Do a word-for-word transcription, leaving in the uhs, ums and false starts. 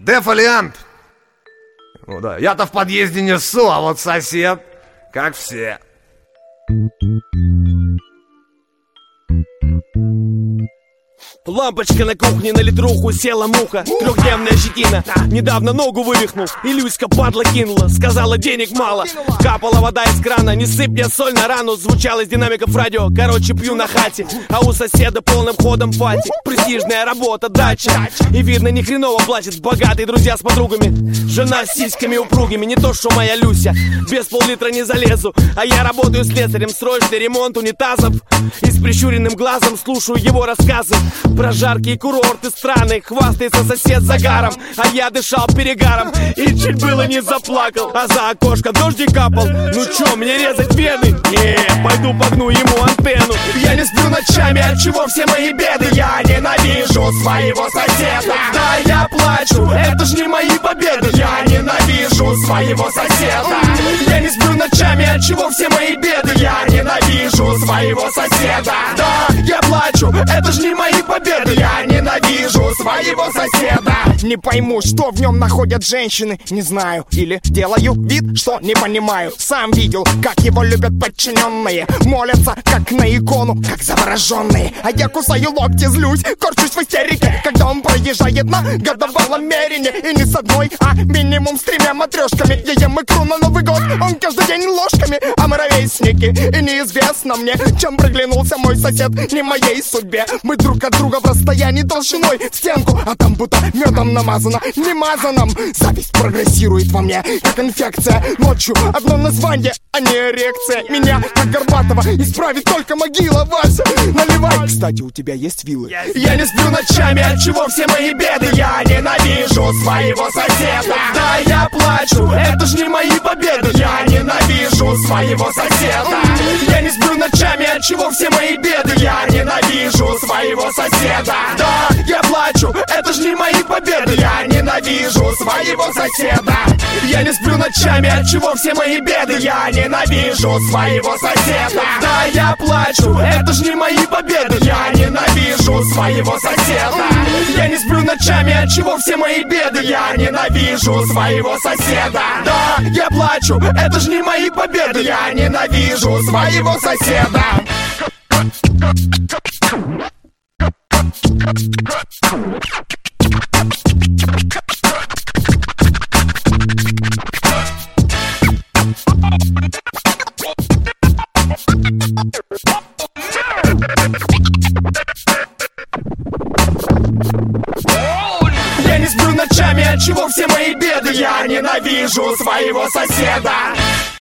Дефолиант. Ну да, я-то в подъезде не ссу, а вот сосед, как все. Лампочка на кухне, на литруху села муха. Трехдневная щетина, недавно ногу вывихнул. И Люська падла кинула, сказала денег мало. Капала вода из крана, не сыпь мне соль на рану. Звучало из динамиков радио, короче пью на хате. А у соседа полным ходом пати. Престижная работа, дача. И видно ни хреново плачет, богатые друзья с подругами. Жена с сиськами упругими, не то что моя Люся. Без пол-литра не залезу, а я работаю слесарем. Срочный ремонт унитазов. И с прищуренным глазом слушаю его рассказы про жаркие курорты страны. Хвастается сосед загаром, а я дышал перегаром и чуть было не заплакал. А за окошко дождик капал. Ну чё, мне резать вены? Не, пойду погну ему антенну. Я не сплю ночами, отчего все мои беды. Я ненавижу своего соседа. Да, я плачу, это ж не мои победы. Я ненавижу своего соседа. Я не сплю ночами, отчего все мои беды. Я ненавижу своего соседа. Да, я плачу, это ж не мои победы. Я ненавижу своего соседа. Не пойму, что в нем находят женщины, не знаю. Или делаю вид, что не понимаю. Сам видел, как его любят подчиненные. Молятся, как на икону, как завороженные. А я кусаю локти, злюсь, корчусь в истерике, когда он проезжает на годовалом мерине. И не с одной, а минимум с тремя матрешками. Я ем икру на Новый год, он каждый день ложками. А мы ровесники, и неизвестно мне, чем приглянулся мой сосед, не моей судьбе. Мы друг от друга в расстоянии толщиной в стенку, а там будто медом намазано, не мазаном. Зависть прогрессирует во мне, как инфекция. Ночью одно название, а не эрекция. Меня, как Горбатова, исправит только могила. Вася, наливай. Кстати, у тебя есть вилы? Я не сплю ночами, отчего все мои беды. Я ненавижу своего соседа. Да, я плачу, это ж не мои победы. Я ненавижу своего соседа. Я не сплю ночами, отчего все мои беды. Я ненавижу своего соседа. Да, я плачу, это ж не мои победы. Я ненавижу своего соседа. Я не сплю ночами, отчего все мои беды. Я ненавижу своего соседа. Да, я плачу, это ж не мои победы. Я ненавижу своего соседа. Я не сплю ночами, отчего все мои беды. Я ненавижу своего соседа. Да, я плачу, это ж не мои победы. Я ненавижу своего соседа. Я не сплю ночами, отчего все мои беды. Я ненавижу своего соседа.